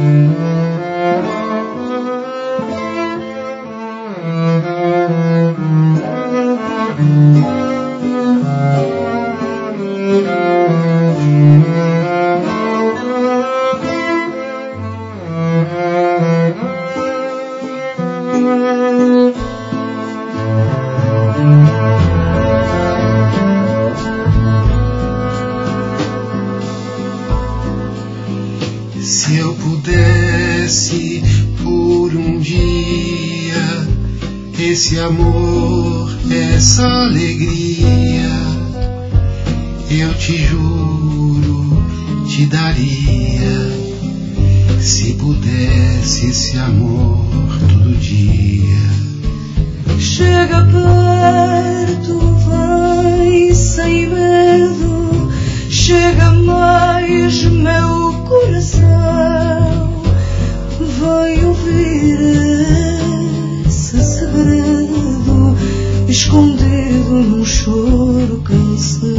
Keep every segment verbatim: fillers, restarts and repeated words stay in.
Se eu pudesse por um dia esse amor, essa alegria, eu te juro, te daria. Se pudesse esse amor todo dia. Chega perto, vem sem medo, chega mais meu coração, vai ouvir esse segredo escondido num choro canção.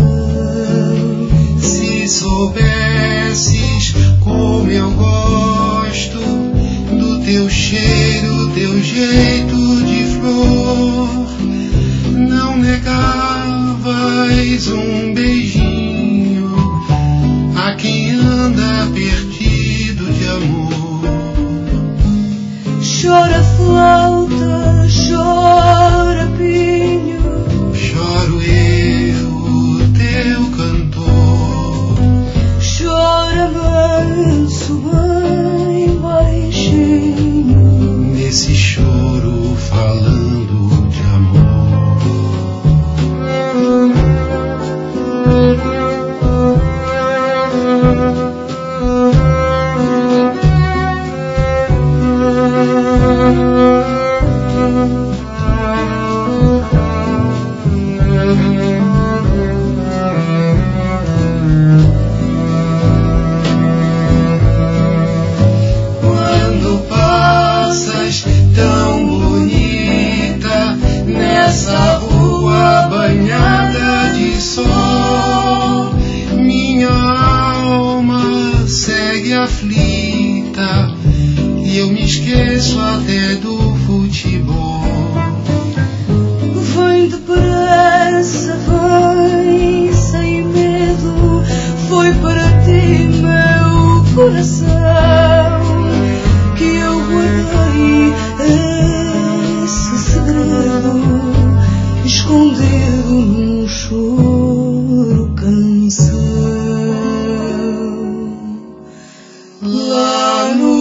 Se soubesses como eu gosto do teu cheiro, teu jeito de flor, não negavas um beijinho a quem anda perdido de amor. Chora flauta, chora pinho, choro eu, o teu cantor. Chora manso, bem baixinho, nesse choro falando de amor. Quando passas tão bonita nessa rua banhada de sol, minha alma segue aflita e eu me esqueço até do futebol. vem depressa, vem sem medo, foi para ti meu coração que eu guardei esse segredo escondido num choro canção. Lá no